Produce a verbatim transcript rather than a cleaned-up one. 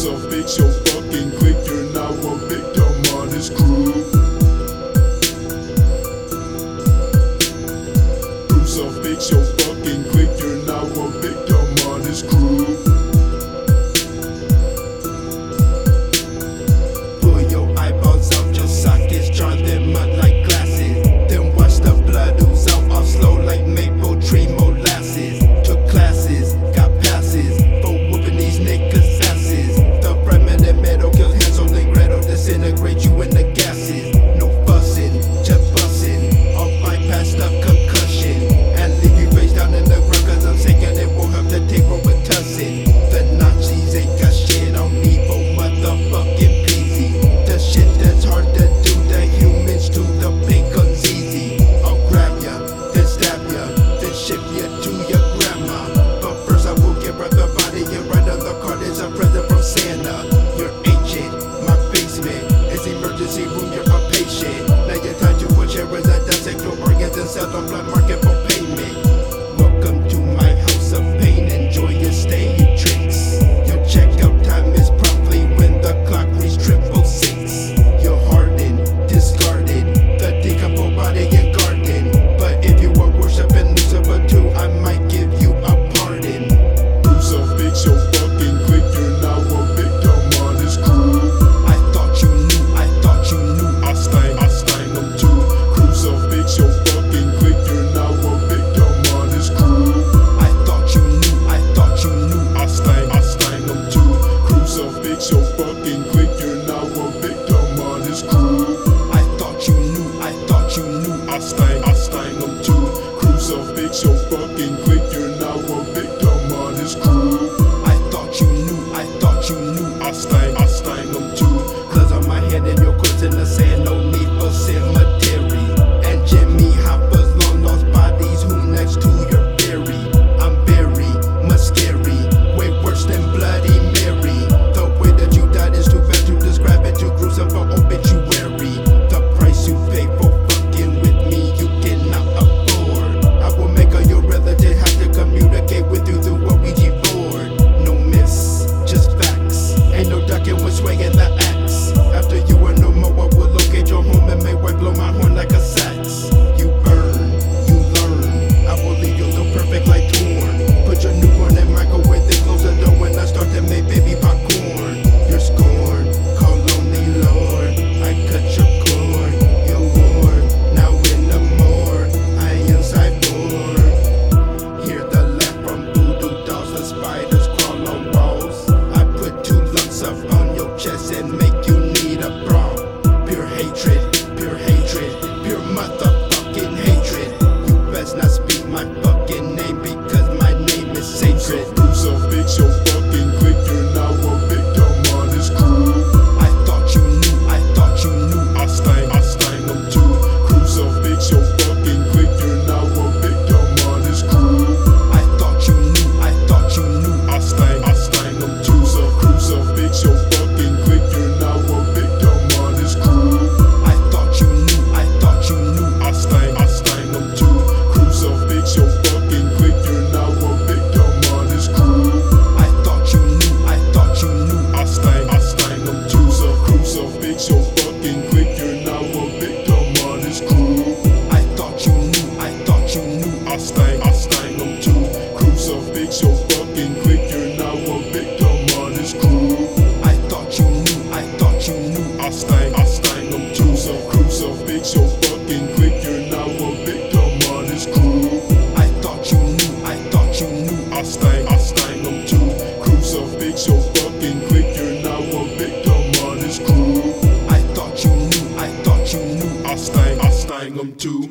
Crucifix your fucking clique, you're now a victim on this crew. Crucifix your fucking clique, you're now a victim on this crew. Pull your eyeballs out your sockets, draw them out like glasses. Then watch the blood ooze out all slow like maple tree molasses. Took classes, got passes for whooping these niggas' asses. The fragment and metal kills Hansel and Gretel, disintegrate you in the gases. No fussing, just bussin', all bypass the concussion, and leave you face down in the ground cause I'm sick and it won't have to take Robitussin. The Nazis ain't got shit on me for motherfucking peasy. The shit that's hard to do, the humans to the big guns easy. I'll grab ya, then stab ya, then ship ya to your grandma. But first I will get rid of the body and write on the card is a present from Santa. You're ancient, my basement is emergency room, you're a patient. Now you're time to put your as I dissect your organs and sell on blood market for payment. Welcome to my house of pain, enjoy your stay, you tricks. Your checkout time is promptly when the clock reaches triple six. You're hardened, discarded, the decomposed body and garden. But if you were worshiping Lucifer too, I might give you a pardon. Crucifix your fucking clique, you're now a victim on this crew. I thought you knew, I thought you knew. I stang, I stang them too. Crucifix your fucking clique, you're now a victim on this crew. I thought you knew, I thought you knew. I stang, I stang them too. Crucifix your fucking clique, you're now a victim on this crew. I thought you knew, I thought you knew. I stang, I stang them too. Crucifix your fucking clique, you're now a victim on this crew. I thought you knew, I thought you knew. I stang, I stang them too. Cause on my head and your quits in the sand, no need for cemetery. And Jimmy Hopper's long lost bodies, who next to your buried? I'm buried, much scary, way worse than Bloody Mary. The way that you died is too fast to describe it, too gruesome for obituary. The price you pay for fucking with me, you cannot afford. I will make all your relatives have to communicate with you through a Ouija board. No myths, just facts. Ain't no ducking when swinging the axe. After you are no more, I will locate your home and make white blow my horn like a sax. You burn, you learn. I will leave you so perfect like torn. Put your newborn in microwave, then close the door when I start to make baby popcorn. You're scorned, call lonely Lord. I cut your cord, you're worn. Now in the morgue, I am cyborg. Hear the laugh from voodoo dolls, the spiders crawl on walls. I put two lumps up on your chest and make you need a bra. Pure hatred, pure hatred, pure motherfucking hatred. You best not speak my fucking name because my name is sacred. Crucifix your fucking clique, you're now a victim on this crew. I thought you knew, I thought you knew. I stang, I stang them too. Crucifix your fucking clique, you're now a victim on this crew. I thought you knew, I thought you knew. I stang, I stang them too. So crucifix your fucking clique, you're now a victim on this crew. I thought you knew, I thought you knew. I stang, I stang them too. Crucifix your fucking clique, you're now a victim on this crew. I thought you knew, I thought you knew. I stang, I stang them too. So crucifix your fucking clique, you're now a victim on this crew. I thought you knew, I thought you knew. I stang, I stang them too. Crucifix your fucking clique, you're now a victim on this crew. I thought you knew, I thought you knew. I stang, I stang them too. So crucifix your fucking clique, you're now a victim on this crew. I thought you knew, I thought you knew. I stang, I stang them too. Crucifix your fucking clique, you're now a victim on this crew. I thought you knew, I thought you knew. I stang, I stang them too.